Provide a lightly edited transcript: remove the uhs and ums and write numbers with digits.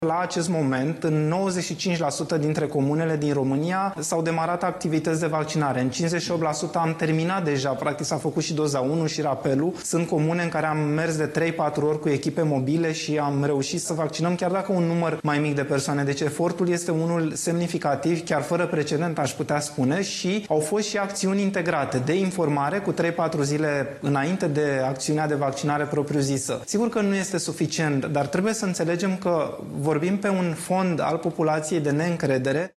La acest moment, în 95% dintre comunele din România s-au demarat activități de vaccinare. În 58% am terminat deja, practic s-a făcut și doza 1 și rapelul. Sunt comune în care am mers de 3-4 ori cu echipe mobile și am reușit să vaccinăm chiar dacă un număr mai mic de persoane. Deci efortul este unul semnificativ, chiar fără precedent aș putea spune, și au fost și acțiuni integrate de informare cu 3-4 zile înainte de acțiunea de vaccinare propriu-zisă. Sigur că nu este suficient, dar trebuie să înțelegem că vorbim pe un fond al populației de neîncredere.